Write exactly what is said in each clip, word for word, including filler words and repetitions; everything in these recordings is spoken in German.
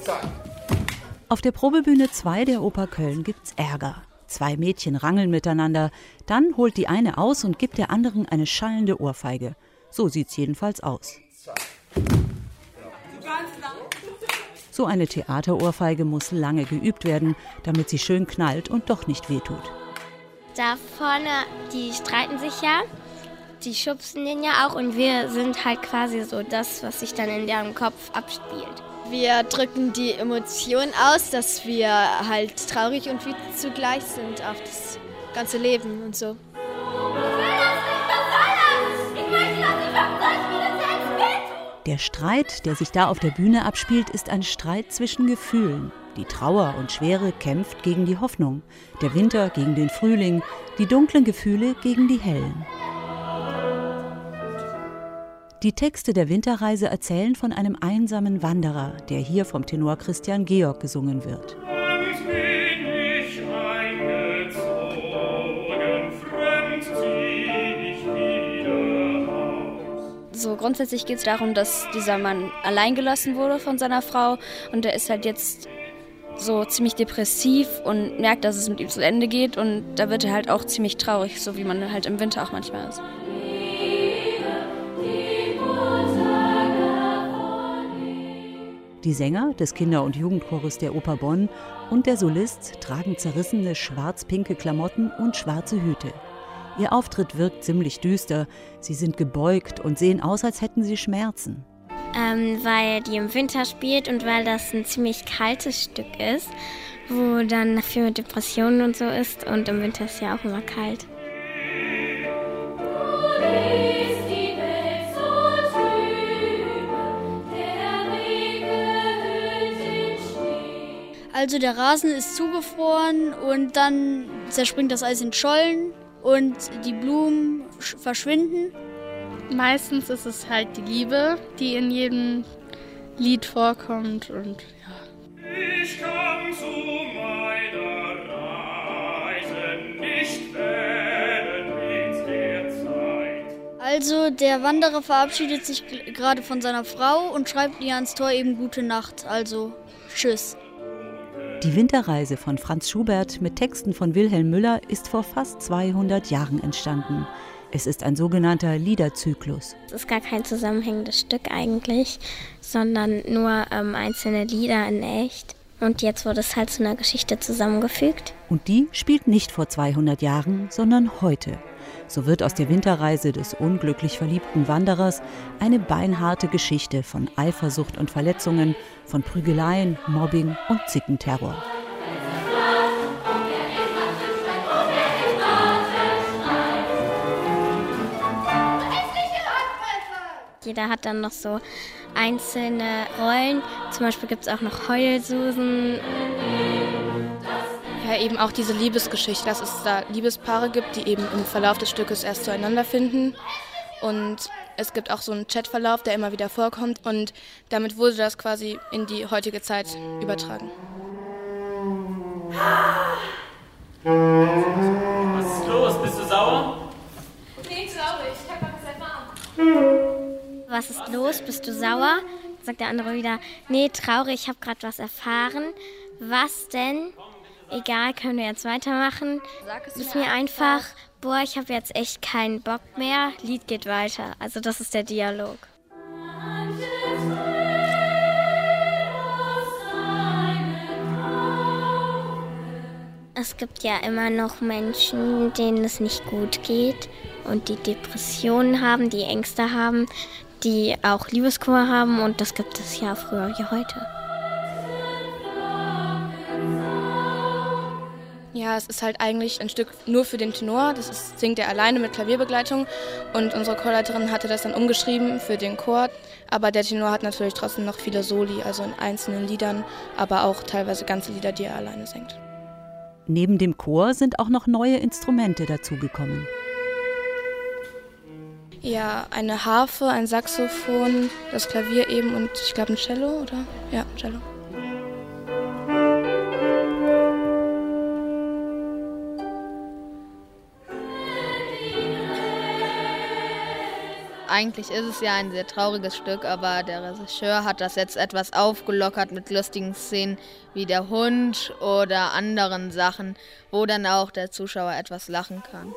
Auf der Probebühne zwei der Oper Köln gibt's Ärger. Zwei Mädchen rangeln miteinander. Dann holt die eine aus und gibt der anderen eine schallende Ohrfeige. So sieht's jedenfalls aus. So eine Theaterohrfeige muss lange geübt werden, damit sie schön knallt und doch nicht wehtut. Da vorne, die streiten sich ja, die schubsen den ja auch und wir sind halt quasi so das, was sich dann in deren Kopf abspielt. Wir drücken die Emotionen aus, dass wir halt traurig und wütend zugleich sind auf das ganze Leben und so. Der Streit, der sich da auf der Bühne abspielt, ist ein Streit zwischen Gefühlen. Die Trauer und Schwere kämpft gegen die Hoffnung, der Winter gegen den Frühling, die dunklen Gefühle gegen die hellen. Die Texte der Winterreise erzählen von einem einsamen Wanderer, der hier vom Tenor Christian Georg gesungen wird. So grundsätzlich geht es darum, dass dieser Mann allein gelassen wurde von seiner Frau und er ist halt jetzt so ziemlich depressiv und merkt, dass es mit ihm zu Ende geht und da wird er halt auch ziemlich traurig, so wie man halt im Winter auch manchmal ist. Die Sänger des Kinder- und Jugendchores der Oper Bonn und der Solist tragen zerrissene schwarz-pinke Klamotten und schwarze Hüte. Ihr Auftritt wirkt ziemlich düster. Sie sind gebeugt und sehen aus, als hätten sie Schmerzen. Ähm, weil die im Winter spielt und weil das ein ziemlich kaltes Stück ist, wo dann für Depressionen und so ist. Und im Winter ist ja auch immer kalt. Also der Rasen ist zugefroren und dann zerspringt das Eis in Schollen und die Blumen verschwinden. Meistens ist es halt die Liebe, die in jedem Lied vorkommt und ja. Ich kann zu meiner Reise nicht wählen mit der Zeit. Also der Wanderer verabschiedet sich gerade von seiner Frau und schreibt ihr ans Tor eben gute Nacht, also tschüss. Die Winterreise von Franz Schubert mit Texten von Wilhelm Müller ist vor fast zweihundert Jahren entstanden. Es ist ein sogenannter Liederzyklus. Es ist gar kein zusammenhängendes Stück eigentlich, sondern nur ähm, einzelne Lieder in echt. Und jetzt wurde es halt zu einer Geschichte zusammengefügt. Und die spielt nicht vor zweihundert Jahren, sondern heute. So wird aus der Winterreise des unglücklich verliebten Wanderers eine beinharte Geschichte von Eifersucht und Verletzungen, von Prügeleien, Mobbing und Zickenterror. Jeder hat dann noch so einzelne Rollen. Zum Beispiel gibt es auch noch Heulsusen. Ja, eben auch diese Liebesgeschichte, dass es da Liebespaare gibt, die eben im Verlauf des Stückes erst zueinander finden. Und es gibt auch so einen Chatverlauf, der immer wieder vorkommt. Und damit wurde das quasi in die heutige Zeit übertragen. Was ist los? Bist du sauer? Nee, traurig. Ich hab was erfahren. Was ist los? Bist du sauer? Sagt der andere wieder, nee, traurig, ich habe gerade was erfahren. Was denn? Egal, können wir jetzt weitermachen. Es ist mir einfach, boah, ich habe jetzt echt keinen Bock mehr. Lied geht weiter. Also das ist der Dialog. Es gibt ja immer noch Menschen, denen es nicht gut geht und die Depressionen haben, die Ängste haben, die auch Liebeskummer haben und das gibt es ja früher wie heute. Ja, es ist halt eigentlich ein Stück nur für den Tenor, das ist, singt er alleine mit Klavierbegleitung und unsere Chorleiterin hatte das dann umgeschrieben für den Chor, aber der Tenor hat natürlich trotzdem noch viele Soli, also in einzelnen Liedern, aber auch teilweise ganze Lieder, die er alleine singt. Neben dem Chor sind auch noch neue Instrumente dazugekommen. Ja, eine Harfe, ein Saxophon, das Klavier eben und ich glaube ein Cello, oder? Ja, ein Cello. eigentlich ist es ja ein sehr trauriges Stück, aber der Regisseur hat das jetzt etwas aufgelockert mit lustigen Szenen wie der Hund oder anderen Sachen, wo dann auch der Zuschauer etwas lachen kann.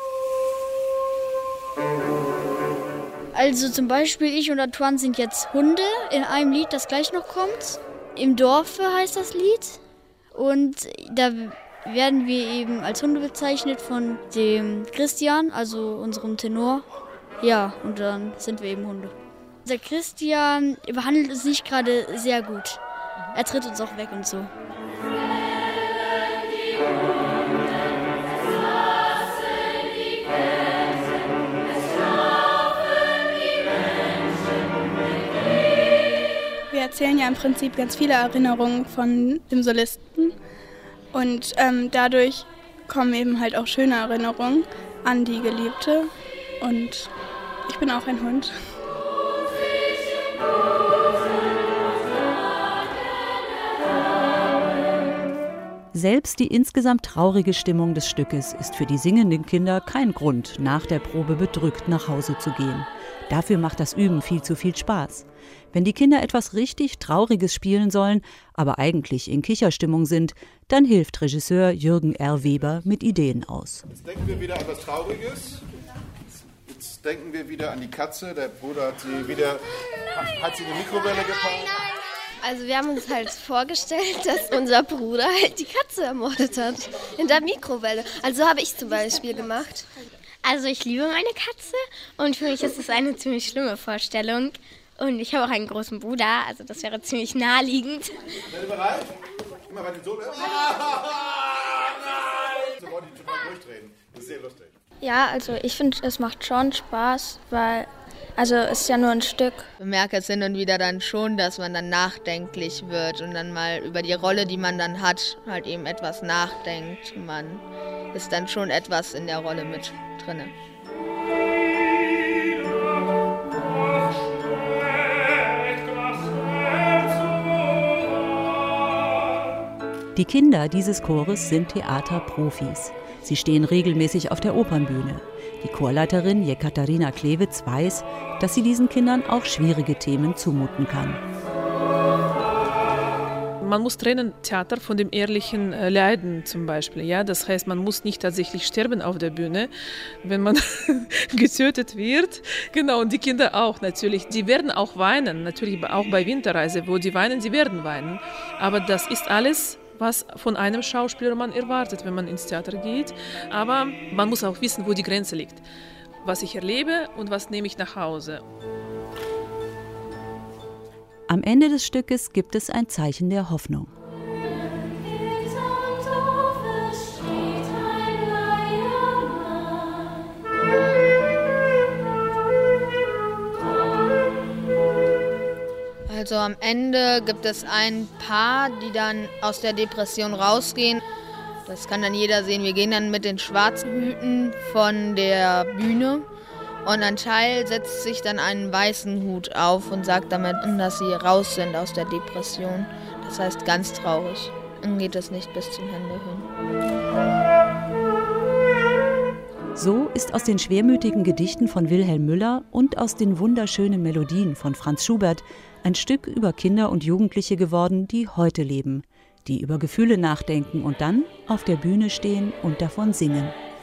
Also zum Beispiel ich und Antoine sind jetzt Hunde in einem Lied, das gleich noch kommt. Im Dorfe heißt das Lied und da werden wir eben als Hunde bezeichnet von dem Christian, also unserem Tenor. Ja, und dann sind wir eben Hunde. Der Christian behandelt uns nicht gerade sehr gut. Er tritt uns auch weg und so. Wir erzählen ja im Prinzip ganz viele Erinnerungen von dem Solisten und ähm, dadurch kommen eben halt auch schöne Erinnerungen an die Geliebte und ich bin auch ein Hund. Selbst die insgesamt traurige Stimmung des Stückes ist für die singenden Kinder kein Grund, nach der Probe bedrückt nach Hause zu gehen. Dafür macht das Üben viel zu viel Spaß. Wenn die Kinder etwas richtig Trauriges spielen sollen, aber eigentlich in Kicherstimmung sind, dann hilft Regisseur Jürgen R. Weber mit Ideen aus. Jetzt denken wir wieder an was Trauriges. Jetzt denken wir wieder an die Katze. Der Bruder hat sie wieder, hat sie in die Mikrowelle gepackt. Also wir haben uns halt vorgestellt, dass unser Bruder halt die Katze ermordet hat in der Mikrowelle. Also habe ich zum Beispiel gemacht. Also ich liebe meine Katze und für mich ist das eine ziemlich schlimme Vorstellung. Und ich habe auch einen großen Bruder, also das wäre ziemlich naheliegend. Seid ihr bereit? Immer bei den Sohn. Ah, nein! So wollen die schon mal durchdrehen. Das ist sehr lustig. Ja, also ich finde, es macht schon Spaß, weil, also es ist ja nur ein Stück. Ich bemerke es hin und wieder dann schon, dass man dann nachdenklich wird und dann mal über die Rolle, die man dann hat, halt eben etwas nachdenkt. Man ist dann schon etwas in der Rolle mit drinne. Die Kinder dieses Chores sind Theaterprofis. Sie stehen regelmäßig auf der Opernbühne. Die Chorleiterin Jekaterina Klewitz weiß, dass sie diesen Kindern auch schwierige Themen zumuten kann. Man muss trennen Theater von dem ehrlichen Leiden zum Beispiel. Ja? Das heißt, man muss nicht tatsächlich sterben auf der Bühne, wenn man getötet wird. Genau, und die Kinder auch natürlich. Die werden auch weinen, natürlich auch bei Winterreise, wo die weinen, sie werden weinen. Aber das ist alles, was von einem Schauspieler man erwartet, wenn man ins Theater geht. Aber man muss auch wissen, wo die Grenze liegt. Was ich erlebe und was nehme ich nach Hause. Am Ende des Stückes gibt es ein Zeichen der Hoffnung. Also am Ende gibt es ein Paar, die dann aus der Depression rausgehen. Das kann dann jeder sehen. Wir gehen dann mit den schwarzen Hüten von der Bühne und ein Teil setzt sich dann einen weißen Hut auf und sagt damit, dass sie raus sind aus der Depression. Das heißt ganz traurig. Dann geht es nicht bis zum Ende hin. So ist aus den schwermütigen Gedichten von Wilhelm Müller und aus den wunderschönen Melodien von Franz Schubert ein Stück über Kinder und Jugendliche geworden, die heute leben, die über Gefühle nachdenken und dann auf der Bühne stehen und davon singen.